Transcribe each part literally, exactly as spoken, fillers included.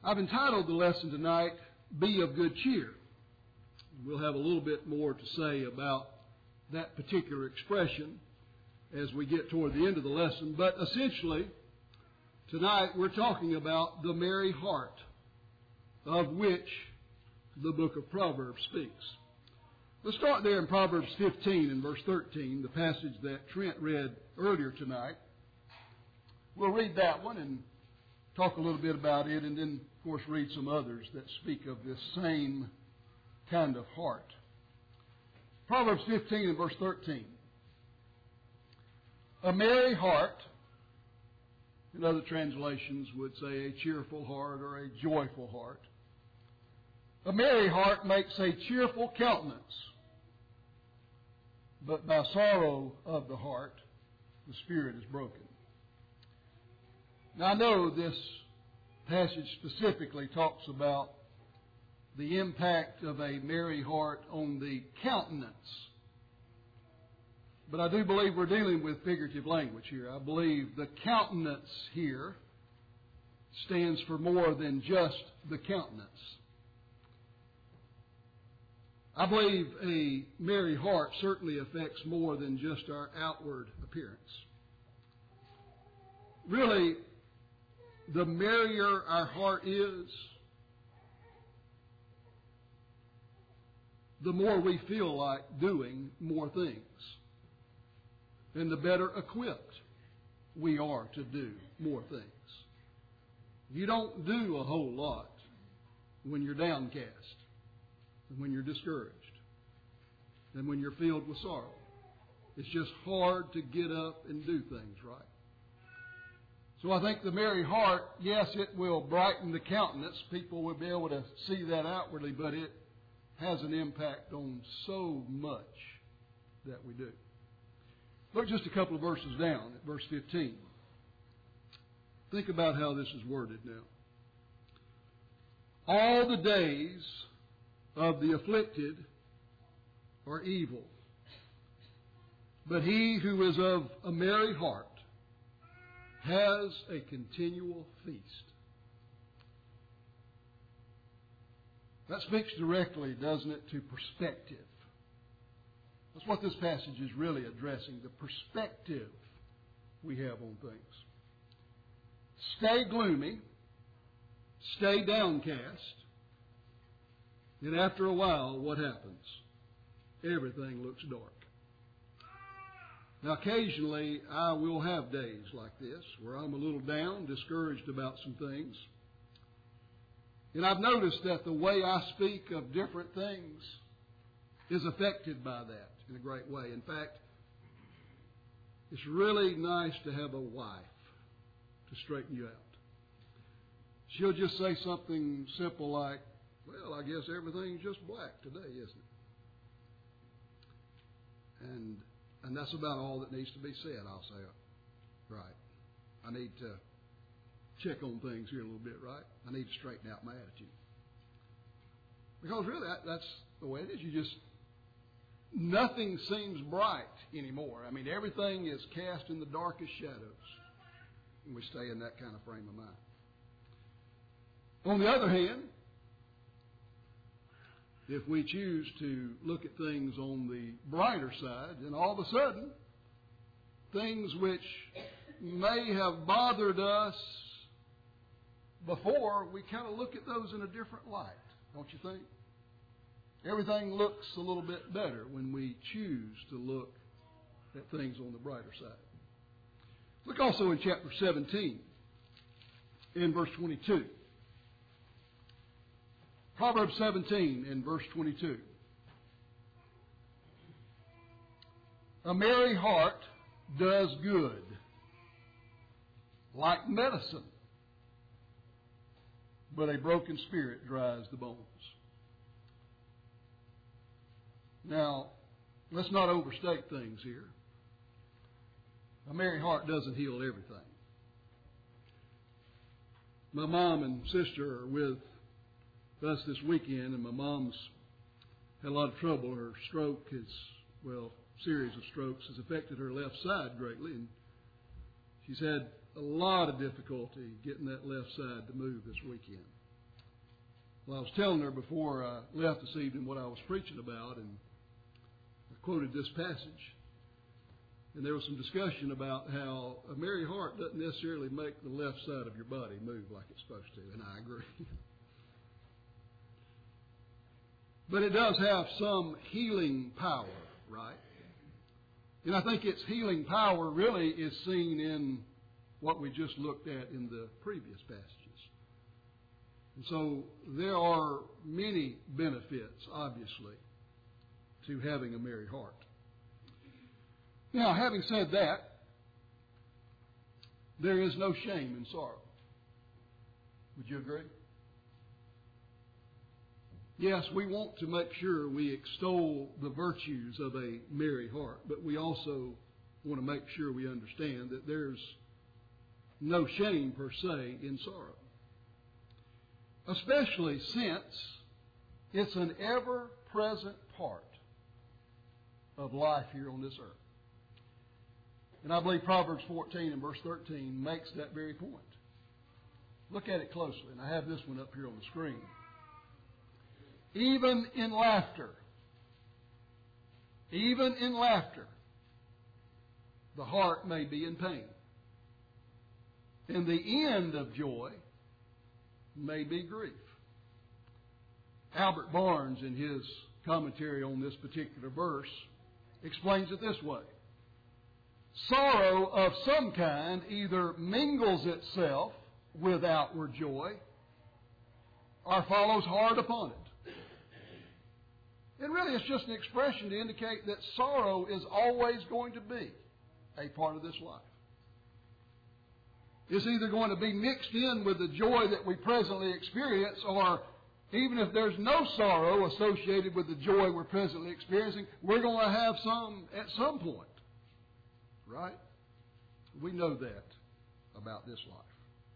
I've entitled the lesson tonight, Be of Good Cheer. We'll have a little bit more to say about that particular expression as we get toward the end of the lesson. But essentially, tonight we're talking about the merry heart of which the book of Proverbs speaks. Let's start there in Proverbs fifteen and verse thirteen, the passage that Trent read earlier tonight. We'll read that one and talk a little bit about it, and then, of course, read some others that speak of this same kind of heart. Proverbs fifteen and verse thirteen. A merry heart, in other translations would say a cheerful heart or a joyful heart. A merry heart makes a cheerful countenance, but by sorrow of the heart, the spirit is broken. Now, I know this passage specifically talks about the impact of a merry heart on the countenance. But I do believe we're dealing with figurative language here. I believe the countenance here stands for more than just the countenance. I believe a merry heart certainly affects more than just our outward appearance. Really, the merrier our heart is, the more we feel like doing more things. And the better equipped we are to do more things. You don't do a whole lot when you're downcast, and when you're discouraged, and when you're filled with sorrow. It's just hard to get up and do things right. So I think the merry heart, yes, it will brighten the countenance. People will be able to see that outwardly, but it has an impact on so much that we do. Look just a couple of verses down at verse fifteen. Think about how this is worded now. All the days of the afflicted are evil, but he who is of a merry heart has a continual feast. That speaks directly, doesn't it, to perspective. That's what this passage is really addressing, the perspective we have on things. Stay gloomy, stay downcast, and after a while, what happens? Everything looks dark. Now, occasionally, I will have days like this where I'm a little down, discouraged about some things. And I've noticed that the way I speak of different things is affected by that in a great way. In fact, it's really nice to have a wife to straighten you out. She'll just say something simple like, well, I guess everything's just black today, isn't it? And and that's about all that needs to be said. I'll say, right, I need to check on things here a little bit, right? I need to straighten out my attitude. Because really, that, that's the way it is. You just, nothing seems bright anymore. I mean, everything is cast in the darkest shadows. And we stay in that kind of frame of mind. On the other hand, if we choose to look at things on the brighter side, then all of a sudden, things which may have bothered us before, we kind of look at those in a different light, don't you think? Everything looks a little bit better when we choose to look at things on the brighter side. Look also in chapter seventeen, in verse twenty-two. Proverbs seventeen in verse twenty-two. A merry heart does good, like medicine, but a broken spirit dries the bones. Now, let's not overstate things here. A merry heart doesn't heal everything. My mom and sister are with us this weekend, and my mom's had a lot of trouble. Her stroke has, well, series of strokes has affected her left side greatly, and she's had a lot of difficulty getting that left side to move this weekend. Well, I was telling her before I left this evening what I was preaching about, and I quoted this passage. And there was some discussion about how a merry heart doesn't necessarily make the left side of your body move like it's supposed to, and I agree. But it does have some healing power, right? And I think its healing power really is seen in what we just looked at in the previous passages. And so there are many benefits, obviously, to having a merry heart. Now, having said that, there is no shame in sorrow. Would you agree? Yes, we want to make sure we extol the virtues of a merry heart, but we also want to make sure we understand that there's no shame per se in sorrow. Especially since it's an ever-present part of life here on this earth. And I believe Proverbs fourteen and verse thirteen makes that very point. Look at it closely, and I have this one up here on the screen. Even in laughter, even in laughter, the heart may be in pain. And the end of joy may be grief. Albert Barnes, in his commentary on this particular verse, explains it this way. Sorrow of some kind either mingles itself with outward joy or follows hard upon it. And really it's just an expression to indicate that sorrow is always going to be a part of this life. It's either going to be mixed in with the joy that we presently experience, or even if there's no sorrow associated with the joy we're presently experiencing, we're going to have some at some point. Right? We know that about this life.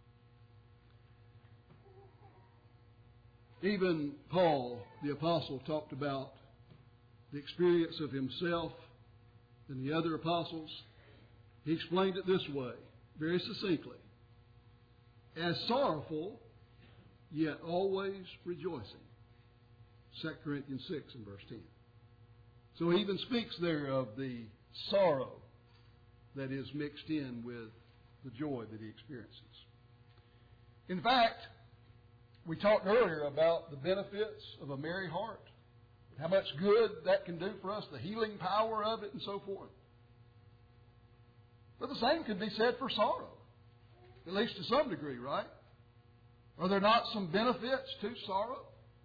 Even Paul, the apostle, talked about the experience of himself and the other apostles. He explained it this way, very succinctly. As sorrowful, yet always rejoicing. Second Corinthians six and verse ten. So he even speaks there of the sorrow that is mixed in with the joy that he experiences. In fact, we talked earlier about the benefits of a merry heart, how much good that can do for us, the healing power of it, and so forth. But the same could be said for sorrow, at least to some degree, right? Are there not some benefits to sorrow?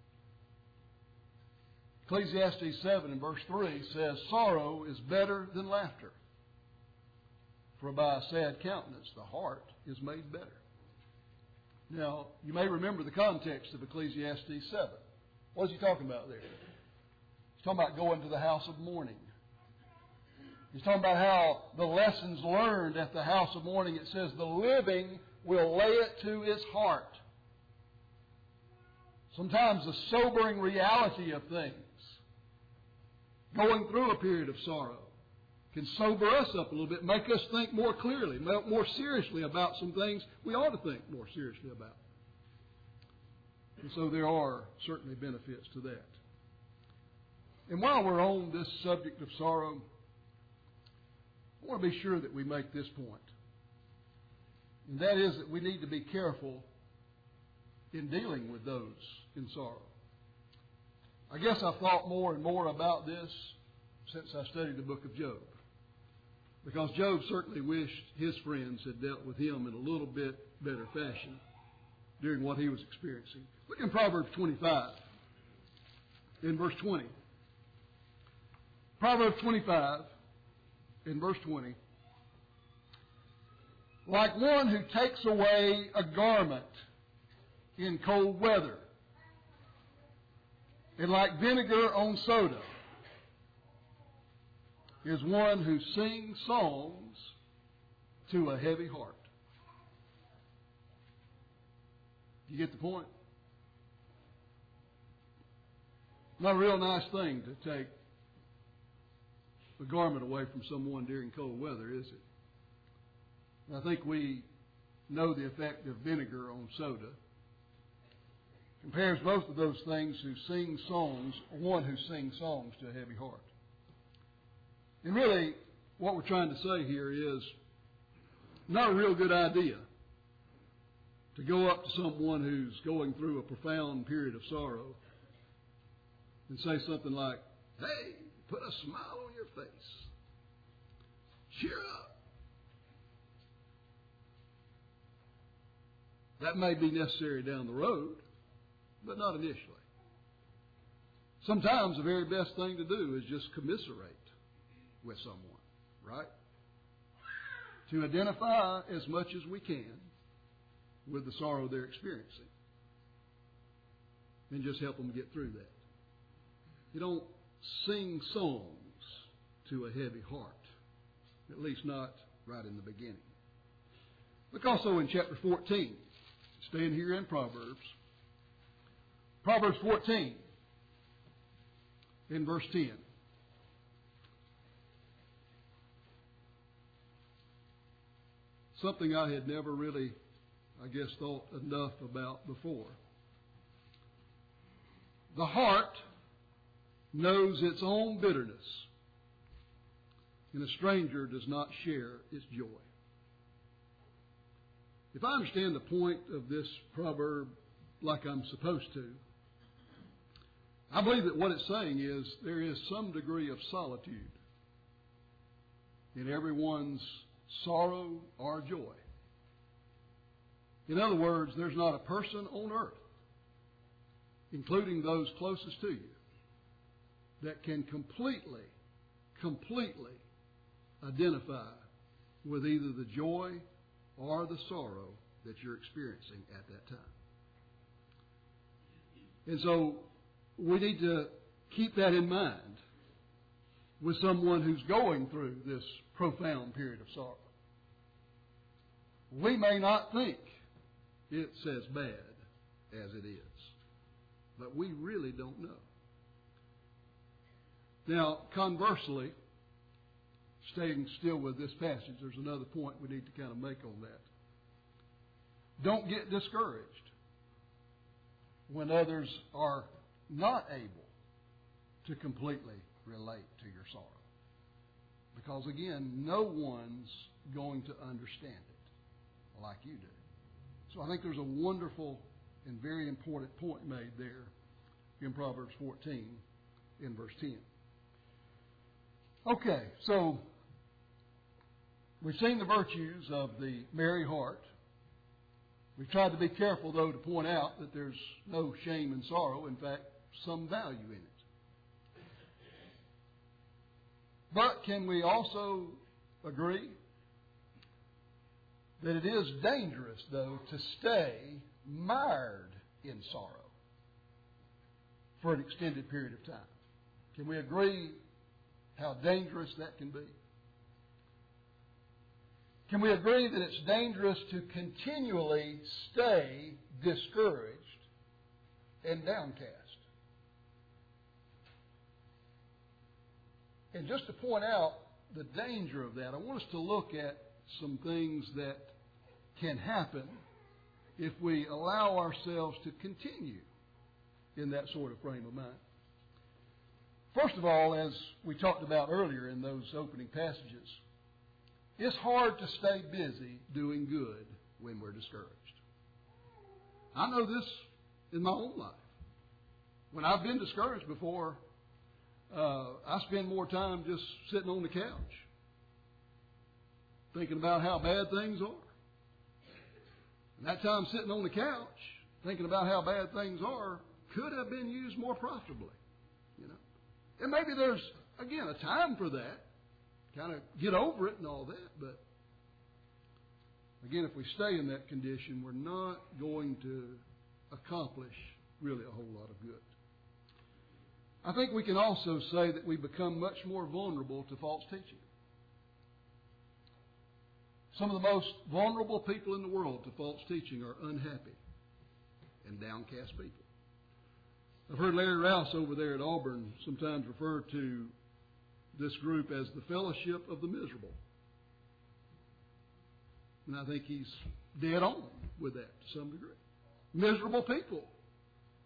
Ecclesiastes seven and verse three says, sorrow is better than laughter, for by a sad countenance the heart is made better. Now, you may remember the context of Ecclesiastes seven. What is he talking about there? He's talking about going to the house of mourning. He's talking about how the lessons learned at the house of mourning, it says, the living will lay it to his heart. Sometimes the sobering reality of things, going through a period of sorrow, can sober us up a little bit, make us think more clearly, more seriously about some things we ought to think more seriously about. And so there are certainly benefits to that. And while we're on this subject of sorrow, I want to be sure that we make this point. And that is that we need to be careful in dealing with those in sorrow. I guess I've thought more and more about this since I studied the book of Job. Because Job certainly wished his friends had dealt with him in a little bit better fashion during what he was experiencing. Look in Proverbs twenty-five, in verse twenty. Proverbs twenty-five, in verse twenty. Like one who takes away a garment in cold weather, and like vinegar on soda, is one who sings songs to a heavy heart. You get the point? Not a real nice thing to take a garment away from someone during cold weather, is it? I think we know the effect of vinegar on soda. compares both of those things who sing songs, one who sings songs to a heavy heart. And really, what we're trying to say here is not a real good idea to go up to someone who's going through a profound period of sorrow and say something like, "Hey, put a smile on your face. Cheer up." That may be necessary down the road, but not initially. Sometimes the very best thing to do is just commiserate with someone, right? To identify as much as we can with the sorrow they're experiencing and just help them get through that. You don't sing songs to a heavy heart, at least not right in the beginning. Look also in chapter fourteen, staying here in Proverbs. Proverbs fourteen, in verse ten. Something I had never really, I guess, thought enough about before. The heart knows its own bitterness, and a stranger does not share its joy. If I understand the point of this proverb like I'm supposed to, I believe that what it's saying is there is some degree of solitude in everyone's sorrow or joy. In other words, there's not a person on earth, including those closest to you, that can completely, completely identify with either the joy or the sorrow that you're experiencing at that time. And so we need to keep that in mind with someone who's going through this profound period of sorrow. We may not think it's as bad as it is, but we really don't know. Now, conversely, staying still with this passage, there's another point we need to kind of make on that. Don't get discouraged when others are not able to completely relate to your sorrow. Because again, no one's going to understand it like you do. So I think there's a wonderful and very important point made there in Proverbs fourteen in verse ten. Okay, so we've seen the virtues of the merry heart. We've tried to be careful, though, to point out that there's no shame in sorrow. In fact, some value in it. But can we also agree that it is dangerous, though, to stay mired in sorrow for an extended period of time? Can we agree how dangerous that can be? Can we agree that it's dangerous to continually stay discouraged and downcast? And just to point out the danger of that, I want us to look at some things that can happen if we allow ourselves to continue in that sort of frame of mind. First of all, as we talked about earlier in those opening passages, it's hard to stay busy doing good when we're discouraged. I know this in my own life. When I've been discouraged before, uh, I spend more time just sitting on the couch, thinking about how bad things are. And that time sitting on the couch, thinking about how bad things are, could have been used more profitably. You know, and maybe there's, again, a time for that. Kind of get over it and all that, but again, if we stay in that condition, we're not going to accomplish really a whole lot of good. I think we can also say that we become much more vulnerable to false teaching. Some of the most vulnerable people in the world to false teaching are unhappy and downcast people. I've heard Larry Rouse over there at Auburn sometimes refer to this group as the fellowship of the miserable. And I think he's dead on with that to some degree. Miserable people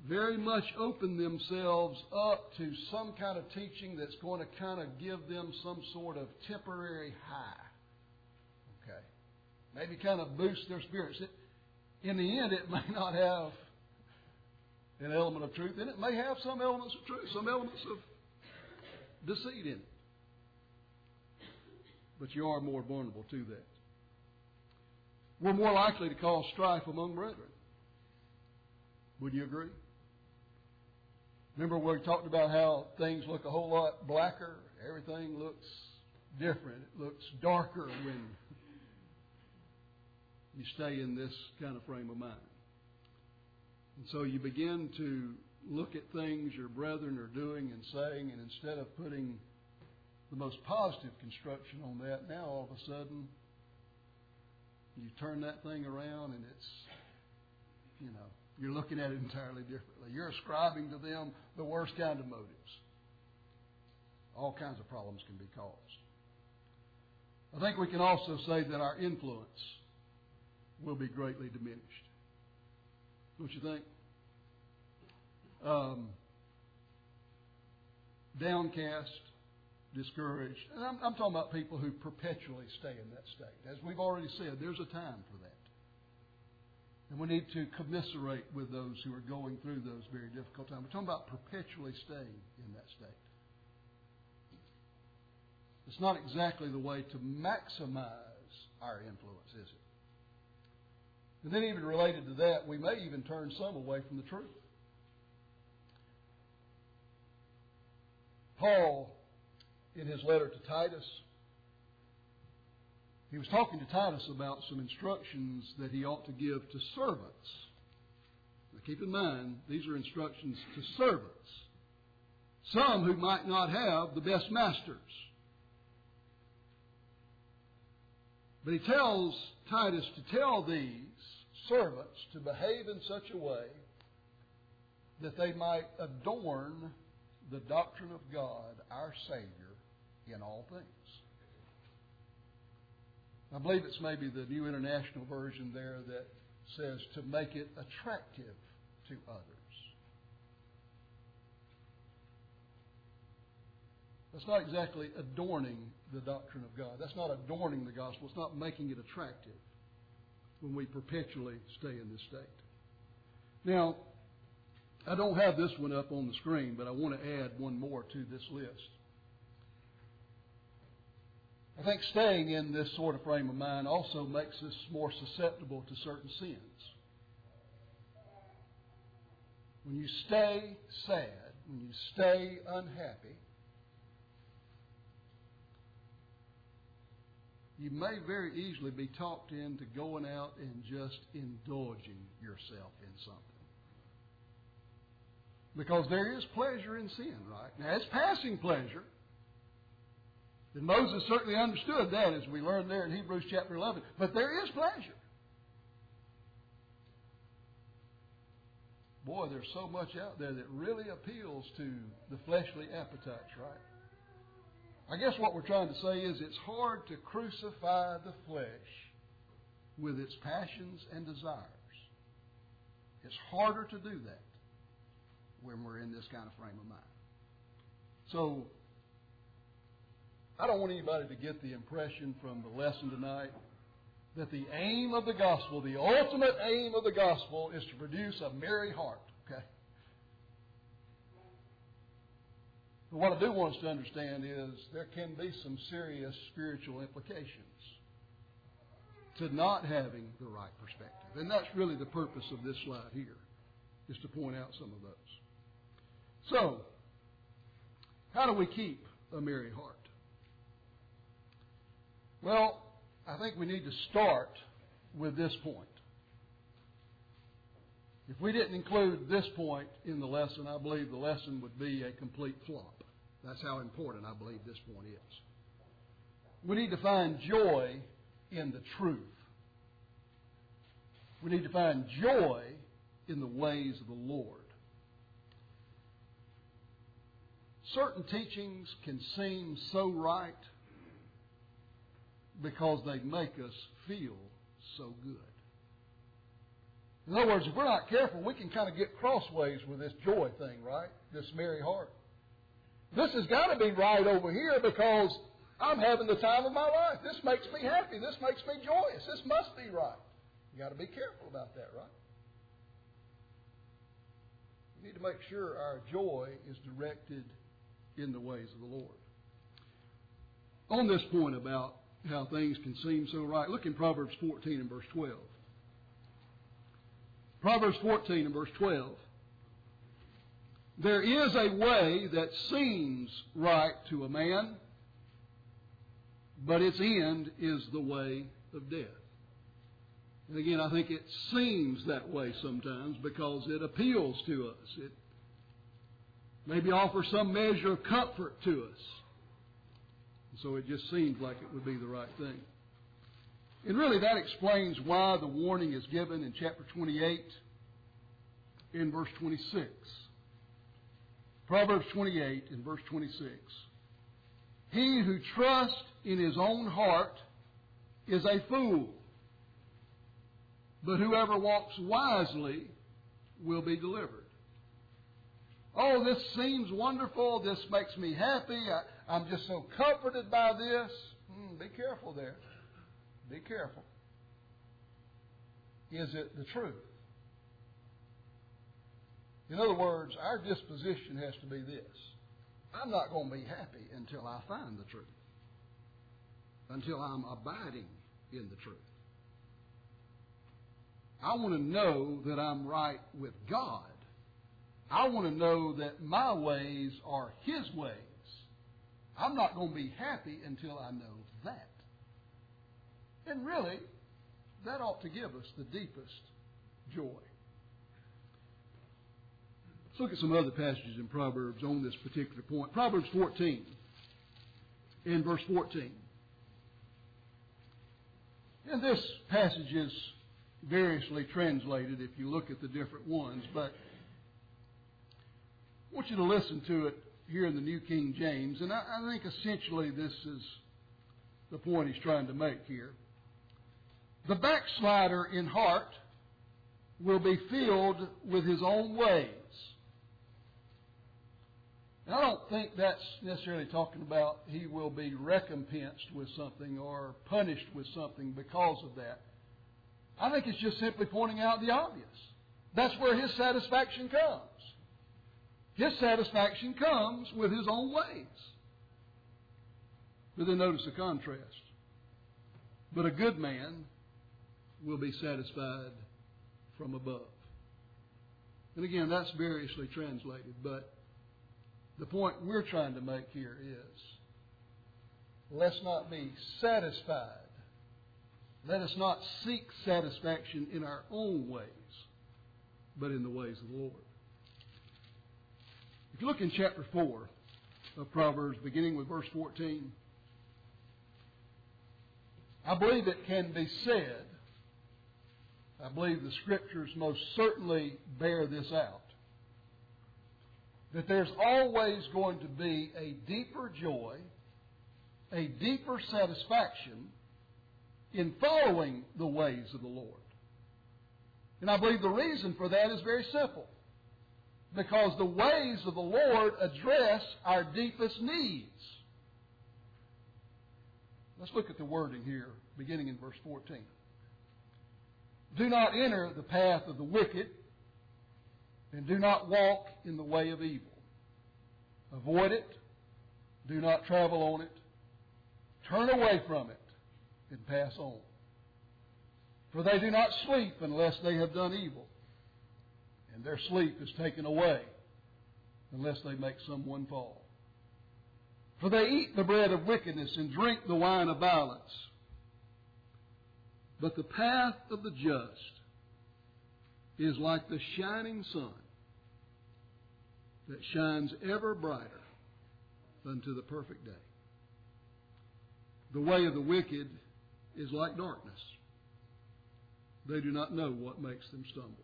very much open themselves up to some kind of teaching that's going to kind of give them some sort of temporary high. Okay. Maybe kind of boost their spirits. It, in the end, it may not have an element of truth in it. It may have some elements of truth, some elements of deceit in it. But you are more vulnerable to that. We're more likely to cause strife among brethren. Would you agree? Remember we talked about how things look a whole lot blacker. Everything looks different. It looks darker when you stay in this kind of frame of mind. And so you begin to look at things your brethren are doing and saying, and instead of putting the most positive construction on that, now all of a sudden you turn that thing around and it's, you know, you're looking at it entirely differently. You're ascribing to them the worst kind of motives. All kinds of problems can be caused. I think we can also say that our influence will be greatly diminished. Don't you think? Um, downcast, discouraged. And I'm, I'm talking about people who perpetually stay in that state. As we've already said, there's a time for that. And we need to commiserate with those who are going through those very difficult times. We're talking about perpetually staying in that state. It's not exactly the way to maximize our influence, is it? And then even related to that, we may even turn some away from the truth. Paul, in his letter to Titus, he was talking to Titus about some instructions that he ought to give to servants. Now keep in mind, these are instructions to servants. Some who might not have the best masters. But he tells Titus to tell these servants to behave in such a way that they might adorn the doctrine of God, our Savior, in all things. I believe it's maybe the New International Version there that says to make it attractive to others. That's not exactly adorning the doctrine of God. That's not adorning the gospel. It's not making it attractive when we perpetually stay in this state. Now, I don't have this one up on the screen, but I want to add one more to this list. I think staying in this sort of frame of mind also makes us more susceptible to certain sins. When you stay sad, when you stay unhappy, you may very easily be talked into going out and just indulging yourself in something. Because there is pleasure in sin, right? Now, it's passing pleasure. And Moses certainly understood that, as we learned there in Hebrews chapter eleven. But there is pleasure. Boy, there's so much out there that really appeals to the fleshly appetites, right? I guess what we're trying to say is it's hard to crucify the flesh with its passions and desires. It's harder to do that when we're in this kind of frame of mind. So, I don't want anybody to get the impression from the lesson tonight that the aim of the gospel, the ultimate aim of the gospel, is to produce a merry heart. Okay? But what I do want us to understand is there can be some serious spiritual implications to not having the right perspective. And that's really the purpose of this slide here, is to point out some of those. So, how do we keep a merry heart? Well, I think we need to start with this point. If we didn't include this point in the lesson, I believe the lesson would be a complete flop. That's how important I believe this point is. We need to find joy in the truth. We need to find joy in the ways of the Lord. Certain teachings can seem so right because they make us feel so good. In other words, if we're not careful, we can kind of get crossways with this joy thing, right? This merry heart. This has got to be right over here because I'm having the time of my life. This makes me happy. This makes me joyous. This must be right. You've got to be careful about that, right? We need to make sure our joy is directed in the ways of the Lord. On this point about how things can seem so right, look in Proverbs fourteen and verse twelve. Proverbs fourteen and verse twelve. There is a way that seems right to a man, but its end is the way of death. And again, I think it seems that way sometimes because it appeals to us. It maybe offers some measure of comfort to us. And so it just seems like it would be the right thing. And really that explains why the warning is given in chapter twenty-eight in verse twenty-six. Proverbs twenty-eight in verse twenty-six. He who trusts in his own heart is a fool, but whoever walks wisely will be delivered. Oh, this seems wonderful. This makes me happy. I, I'm just so comforted by this. Hmm, be careful there. Be careful. Is it the truth? In other words, our disposition has to be this. I'm not going to be happy until I find the truth. Until I'm abiding in the truth. I want to know that I'm right with God. I want to know that my ways are His ways. I'm not going to be happy until I know that. And really, that ought to give us the deepest joy. Let's look at some other passages in Proverbs on this particular point. Proverbs fourteen, in verse fourteen. And this passage is variously translated if you look at the different ones, but I want you to listen to it here in the New King James, and I, I think essentially this is the point he's trying to make here. The backslider in heart will be filled with his own ways. Now, I don't think that's necessarily talking about he will be recompensed with something or punished with something because of that. I think it's just simply pointing out the obvious. That's where his satisfaction comes. His satisfaction comes with his own ways. But then notice the contrast. But a good man will be satisfied from above. And again, that's variously translated, but the point we're trying to make here is, let's not be satisfied. Let us not seek satisfaction in our own ways, but in the ways of the Lord. If you look in chapter four of Proverbs, beginning with verse fourteen, I believe it can be said, I believe the Scriptures most certainly bear this out, that there's always going to be a deeper joy, a deeper satisfaction in following the ways of the Lord. And I believe the reason for that is very simple. Because the ways of the Lord address our deepest needs. Let's look at the wording here, beginning in verse fourteen. Do not enter the path of the wicked, and do not walk in the way of evil. Avoid it. Do not travel on it. Turn away from it and pass on. For they do not sleep unless they have done evil, and their sleep is taken away unless they make someone fall. For they eat the bread of wickedness and drink the wine of violence. But the path of the just is like the shining sun that shines ever brighter unto the perfect day. The way of the wicked is like darkness. They do not know what makes them stumble.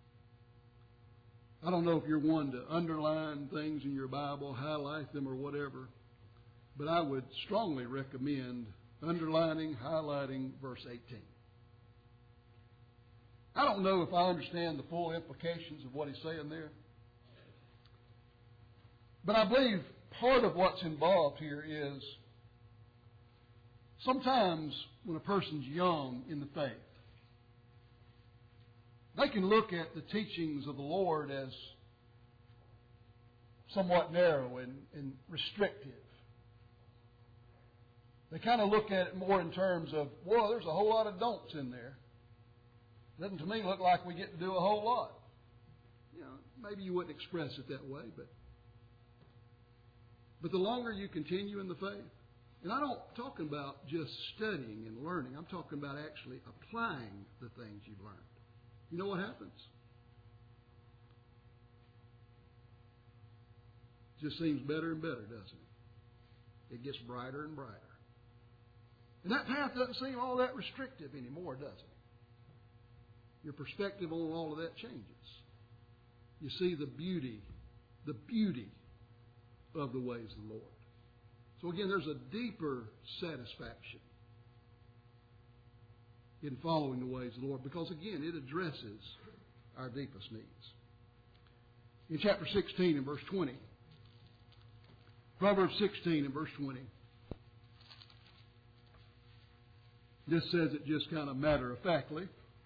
I don't know if you're one to underline things in your Bible, highlight them or whatever, but I would strongly recommend underlining, highlighting verse eighteen. I don't know if I understand the full implications of what he's saying there. But I believe part of what's involved here is sometimes when a person's young in the faith, they can look at the teachings of the Lord as somewhat narrow and, and restrictive. They kind of look at it more in terms of, well, there's a whole lot of don'ts in there. Doesn't to me look like we get to do a whole lot. You know, maybe you wouldn't express it that way, but but the longer you continue in the faith, and I'm not talking about just studying and learning, I'm talking about actually applying the things you've learned. You know what happens? It just seems better and better, doesn't it? It gets brighter and brighter. And that path doesn't seem all that restrictive anymore, does it? Your perspective on all of that changes. You see the beauty, the beauty of the ways of the Lord. So again, there's a deeper satisfaction in following the ways of the Lord because, again, it addresses our deepest needs. In chapter sixteen and verse twenty, Proverbs sixteen and verse twenty, this says it just kind of matter-of-factly.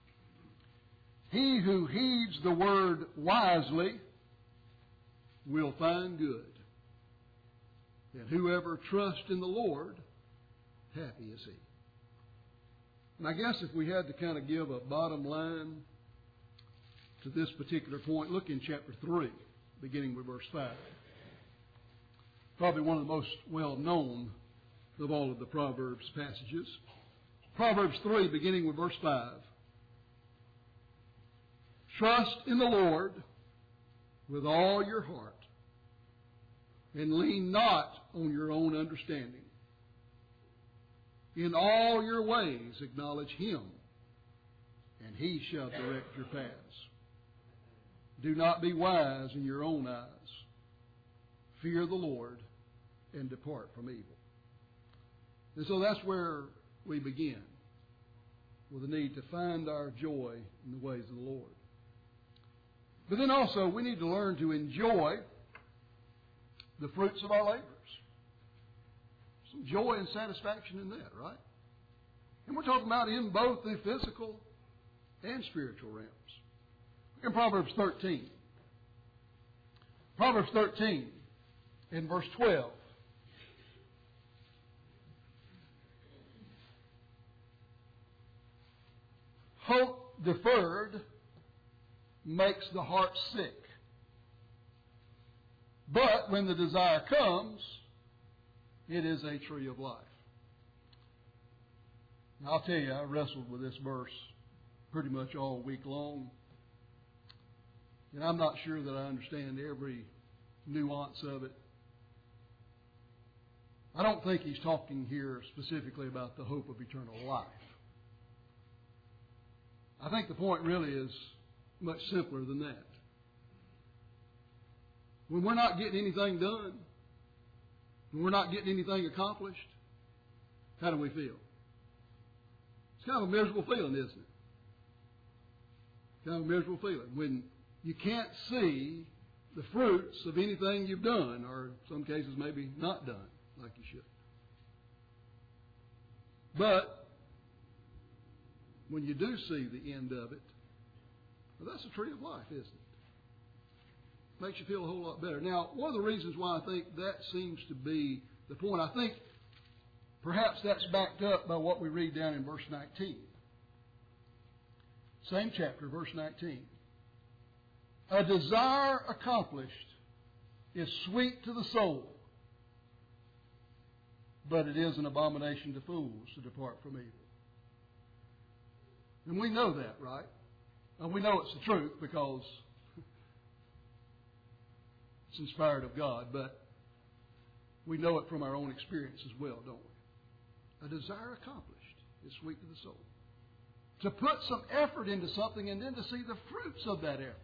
He who heeds the word wisely will find good. And whoever trusts in the Lord, happy is he. And I guess if we had to kind of give a bottom line to this particular point, look in chapter three, beginning with verse five. Probably one of the most well-known of all of the Proverbs passages. Proverbs three, beginning with verse five. Trust in the Lord with all your heart, and lean not on your own understanding. In all your ways acknowledge Him, and He shall direct your paths. Do not be wise in your own eyes. Fear the Lord and depart from evil. And so that's where we begin, with the need to find our joy in the ways of the Lord. But then also we need to learn to enjoy the fruits of our labors. Some joy and satisfaction in that, right? And we're talking about in both the physical and spiritual realms. Look in Proverbs thirteen. Proverbs thirteen in verse twelve. Hope deferred makes the heart sick. But when the desire comes, it is a tree of life. Now, I'll tell you, I wrestled with this verse pretty much all week long. And I'm not sure that I understand every nuance of it. I don't think he's talking here specifically about the hope of eternal life. I think the point really is much simpler than that. When we're not getting anything done, when we're not getting anything accomplished, how do we feel? It's kind of a miserable feeling, isn't it? Kind of a miserable feeling when you can't see the fruits of anything you've done, or in some cases maybe not done like you should. But when you do see the end of it, well, that's a tree of life, isn't it? Makes you feel a whole lot better. Now, one of the reasons why I think that seems to be the point, I think perhaps that's backed up by what we read down in verse nineteen. Same chapter, verse nineteen. A desire accomplished is sweet to the soul, but it is an abomination to fools to depart from evil. And we know that, right? And we know it's the truth because it's inspired of God, but we know it from our own experience as well, don't we? A desire accomplished is sweet to the soul. To put some effort into something and then to see the fruits of that effort.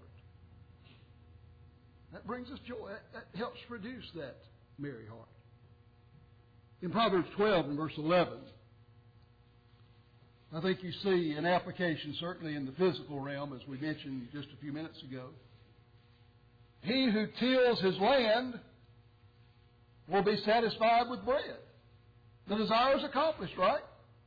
That brings us joy. That, that helps produce that merry heart. In Proverbs twelve and verse eleven, I think you see an application certainly in the physical realm, as we mentioned just a few minutes ago. He who tills his land will be satisfied with bread. The desire is accomplished, right?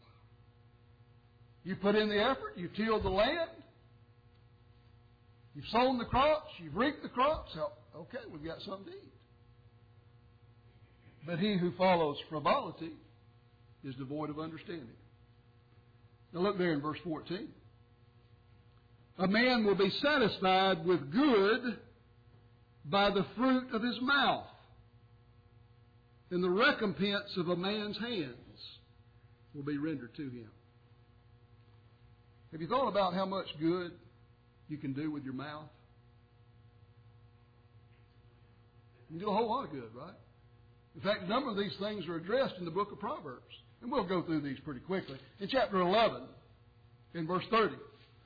You put in the effort, you've tilled the land, you've sown the crops, you've reaped the crops. So, okay, we've got something to eat. But he who follows frivolity is devoid of understanding. Now look there in verse fourteen. A man will be satisfied with good by the fruit of his mouth, and the recompense of a man's hands will be rendered to him. Have you thought about how much good you can do with your mouth? You can do a whole lot of good, right? In fact, a number of these things are addressed in the book of Proverbs. And we'll go through these pretty quickly. In chapter eleven, in verse thirty,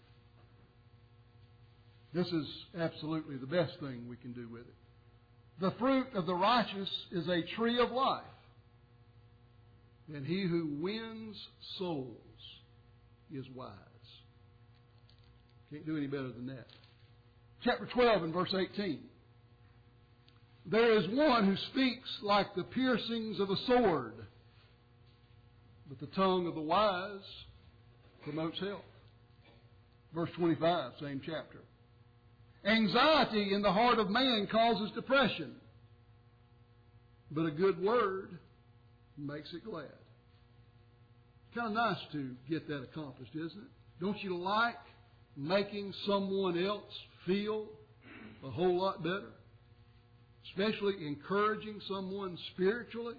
this is absolutely the best thing we can do with it. The fruit of the righteous is a tree of life, and he who wins souls is wise. Can't do any better than that. Chapter twelve and verse eighteen. There is one who speaks like the piercings of a sword, but the tongue of the wise promotes health. Verse twenty-five, same chapter. Anxiety in the heart of man causes depression, but a good word makes it glad. Kind of nice to get that accomplished, isn't it? Don't you like making someone else feel a whole lot better? Especially encouraging someone spiritually.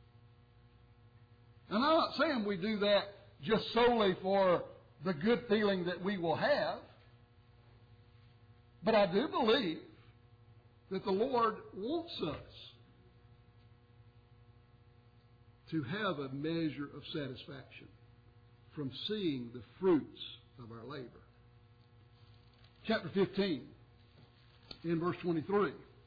And I'm not saying we do that just solely for the good feeling that we will have. But I do believe that the Lord wants us to have a measure of satisfaction from seeing the fruits of our labor. Chapter fifteen, in verse twenty-three.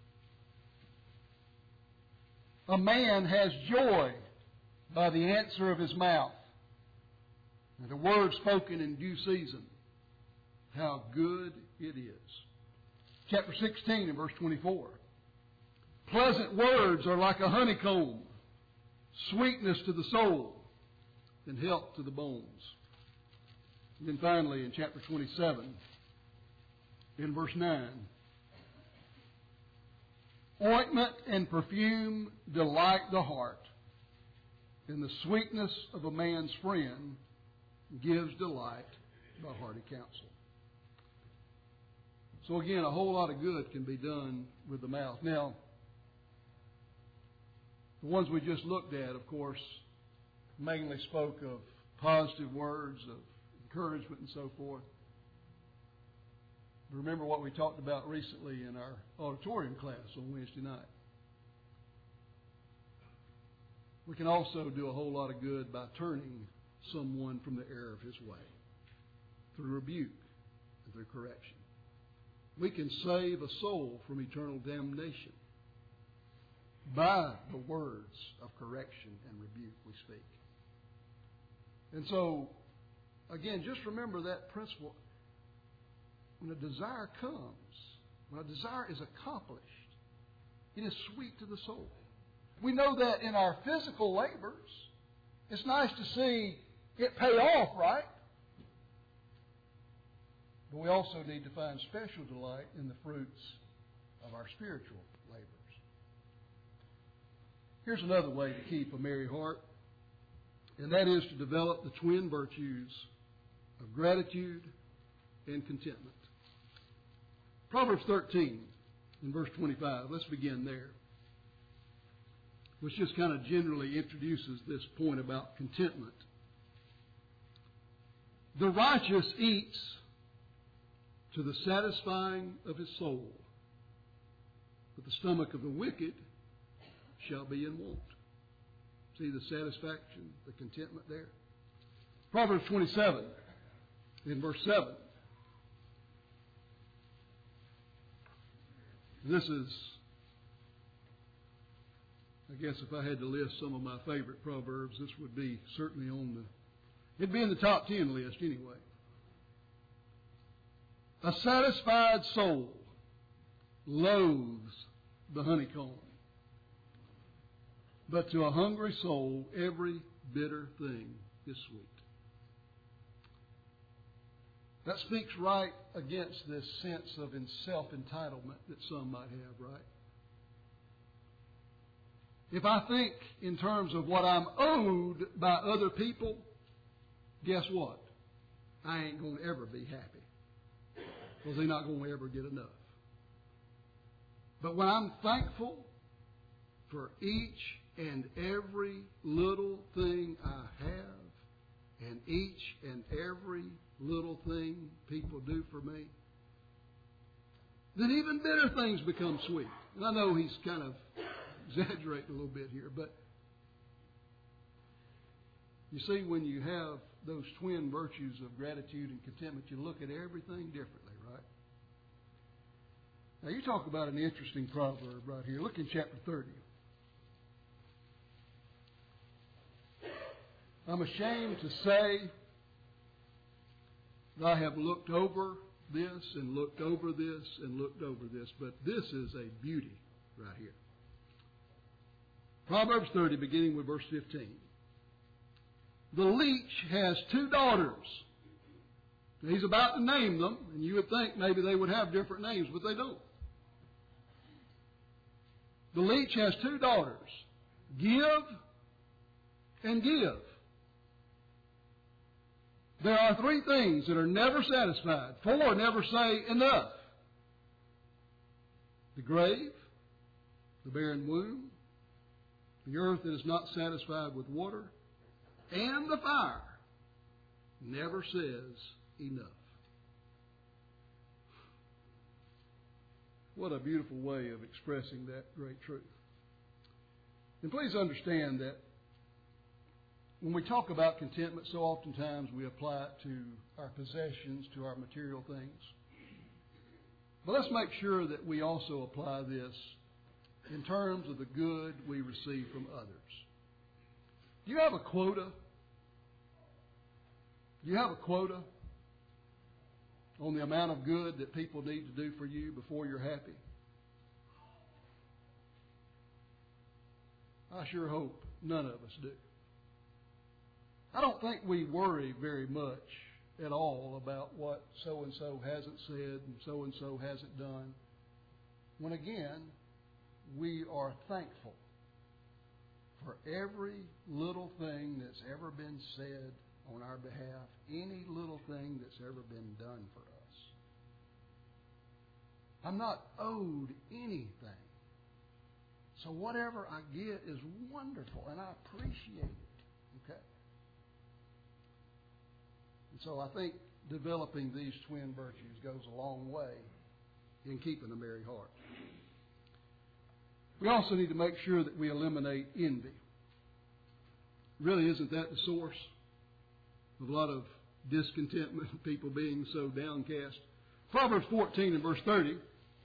A man has joy by the answer of his mouth, and a word spoken in due season. How good it is. Chapter sixteen and verse twenty-four. Pleasant words are like a honeycomb, sweetness to the soul, and health to the bones. And then finally in chapter twenty-seven, in verse nine. Ointment and perfume delight the heart, and the sweetness of a man's friend gives delight by hearty counsel. So again, a whole lot of good can be done with the mouth. Now, the ones we just looked at, of course, mainly spoke of positive words, of encouragement and so forth. Remember what we talked about recently in our auditorium class on Wednesday night. We can also do a whole lot of good by turning someone from the error of his way through rebuke and through correction. We can save a soul from eternal damnation by the words of correction and rebuke we speak. And so, again, just remember that principle. When a desire comes, when a desire is accomplished, it is sweet to the soul. We know that in our physical labors, it's nice to see it pay off, right? But we also need to find special delight in the fruits of our spiritual labors. Here's another way to keep a merry heart, and that is to develop the twin virtues of gratitude and contentment. Proverbs thirteen, in verse twenty-five. Let's begin there. Which just kind of generally introduces this point about contentment. The righteous eats to the satisfying of his soul, but the stomach of the wicked shall be in want. See the satisfaction, the contentment there? Proverbs twenty-seven, in verse seven. This is, I guess if I had to list some of my favorite Proverbs, this would be certainly on It'd be in the top ten list anyway. A satisfied soul loathes the honeycomb, but to a hungry soul every bitter thing is sweet. That speaks right against this sense of self-entitlement that some might have, right? If I think in terms of what I'm owed by other people, guess what? I ain't going to ever be happy, because they're not going to ever get enough. But when I'm thankful for each and every little thing I have, and each and every little thing people do for me, then even bitter things become sweet. And I know he's kind of exaggerating a little bit here, but you see, when you have those twin virtues of gratitude and contentment, you look at everything differently, right? Now, you talk about an interesting proverb right here. Look in chapter thirty. I'm ashamed to say that I have looked over this and looked over this and looked over this, but this is a beauty right here. Proverbs thirty, beginning with verse fifteen. The leech has two daughters. He's about to name them, and you would think maybe they would have different names, but they don't. The leech has two daughters. Give and give. There are three things that are never satisfied. Four never say enough. The grave, the barren womb, the earth that is not satisfied with water, and the fire never says enough. What a beautiful way of expressing that great truth. And please understand that when we talk about contentment, so oftentimes we apply it to our possessions, to our material things. But let's make sure that we also apply this in terms of the good we receive from others. Do you have a quota? Do you have a quota on the amount of good that people need to do for you before you're happy? I sure hope none of us do. I don't think we worry very much at all about what so-and-so hasn't said and so-and-so hasn't done, when again, we are thankful for every little thing that's ever been said on our behalf, any little thing that's ever been done for us. I'm not owed anything. So whatever I get is wonderful, and I appreciate it. Okay? And so I think developing these twin virtues goes a long way in keeping a merry heart. We also need to make sure that we eliminate envy. Really, isn't that the source of a lot of discontentment, people being so downcast? Proverbs fourteen and verse thirty,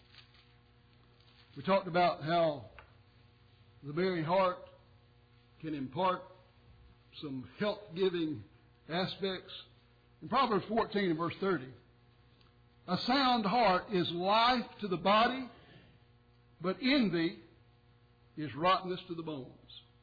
we talked about how the merry heart can impart some health-giving aspects. In Proverbs fourteen and verse thirty, a sound heart is life to the body, but envy is rottenness to the bones.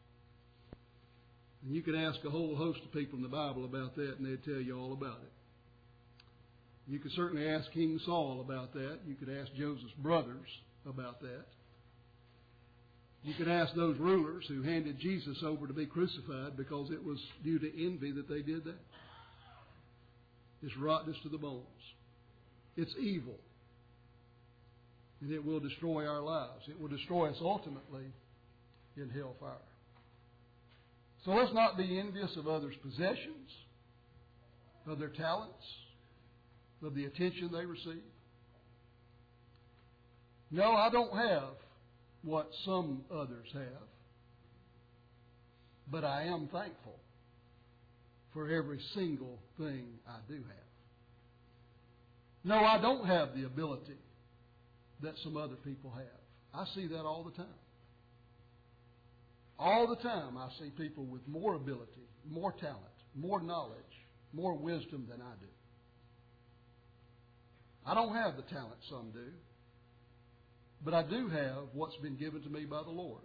And you could ask a whole host of people in the Bible about that, and they'd tell you all about it. You could certainly ask King Saul about that. You could ask Joseph's brothers about that. You could ask those rulers who handed Jesus over to be crucified because it was due to envy that they did that. It's rottenness to the bones. It's evil. And it will destroy our lives. It will destroy us ultimately in hellfire. So let's not be envious of others' possessions, of their talents, of the attention they receive. No, I don't have what some others have, but I am thankful for every single thing I do have. No, I don't have the ability that some other people have. I see that all the time. All the time I see people with more ability, more talent, more knowledge more wisdom than I do. I don't have the talent some do, but I do have what's been given to me by the Lord.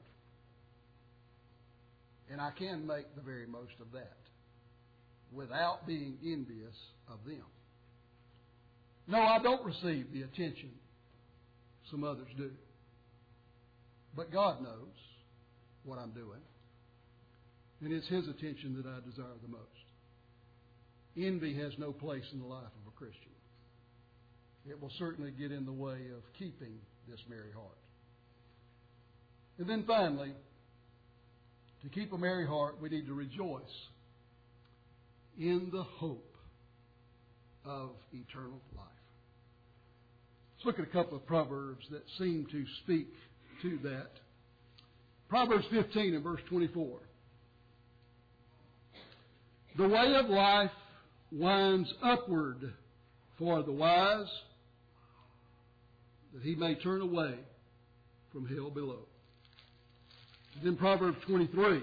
And I can make the very most of that without being envious of them. No, I don't receive the attention some others do. But God knows what I'm doing. And it's His attention that I desire the most. Envy has no place in the life of a Christian. It will certainly get in the way of keeping this merry heart. And then finally, to keep a merry heart, we need to rejoice in the hope of eternal life. Let's look at a couple of proverbs that seem to speak to that. Proverbs fifteen and verse twenty-four. The way of life winds upward for the wise, that he may turn away from hell below. Then Proverbs twenty-three,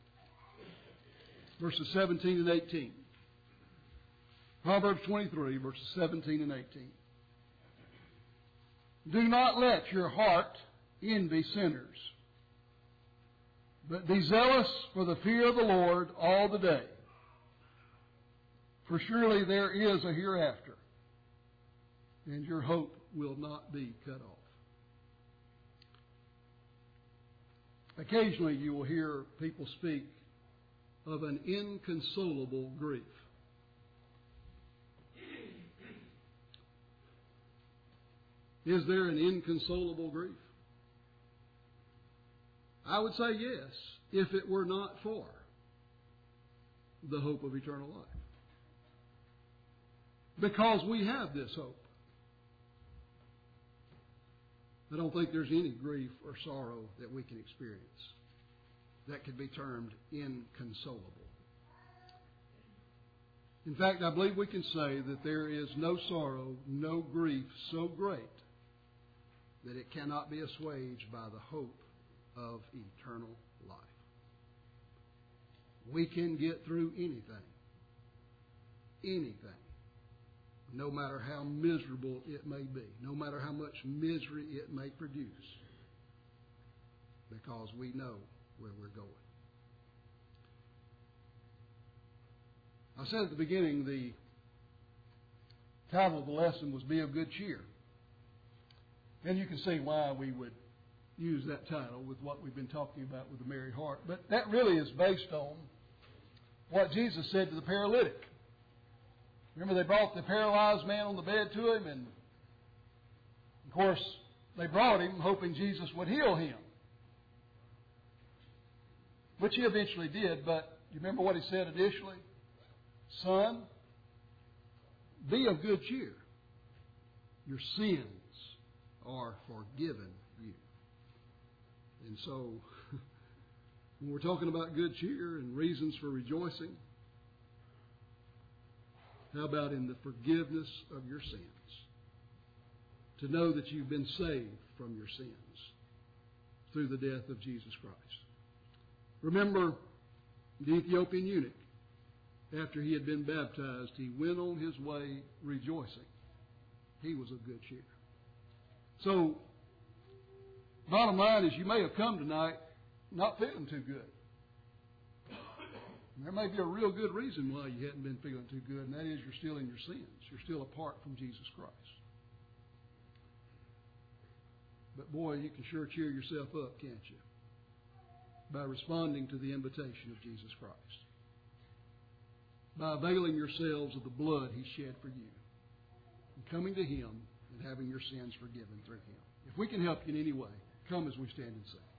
verses seventeen and eighteen. Proverbs twenty-three, verses seventeen and eighteen. Do not let your heart envy sinners, but be zealous for the fear of the Lord all the day. For surely there is a hereafter, and your hope will not be cut off. Occasionally you will hear people speak of an inconsolable grief. Is there an inconsolable grief? I would say yes, if it were not for the hope of eternal life. Because we have this hope. I don't think there's any grief or sorrow that we can experience that could be termed inconsolable. In fact, I believe we can say that there is no sorrow, no grief so great that it cannot be assuaged by the hope of eternal life. We can get through anything. Anything. No matter how miserable it may be. No matter how much misery it may produce. Because we know where we're going. I said at the beginning the title of the lesson was Be of Good Cheer. And you can see why we would use that title with what we've been talking about with the merry heart. But that really is based on what Jesus said to the paralytic. Remember, they brought the paralyzed man on the bed to him, and of course, they brought him hoping Jesus would heal him. Which he eventually did, but you remember what he said initially? Son, be of good cheer. Your sins are forgiven you. And so, when we're talking about good cheer and reasons for rejoicing, how about in the forgiveness of your sins? To know that you've been saved from your sins through the death of Jesus Christ. Remember the Ethiopian eunuch. After he had been baptized, he went on his way rejoicing. He was of good cheer. So, bottom line is you may have come tonight not feeling too good. There may be a real good reason why you hadn't been feeling too good, and that is you're still in your sins. You're still apart from Jesus Christ. But boy, you can sure cheer yourself up, can't you? By responding to the invitation of Jesus Christ. By availing yourselves of the blood He shed for you. And coming to Him and having your sins forgiven through Him. If we can help you in any way, come as we stand and sing.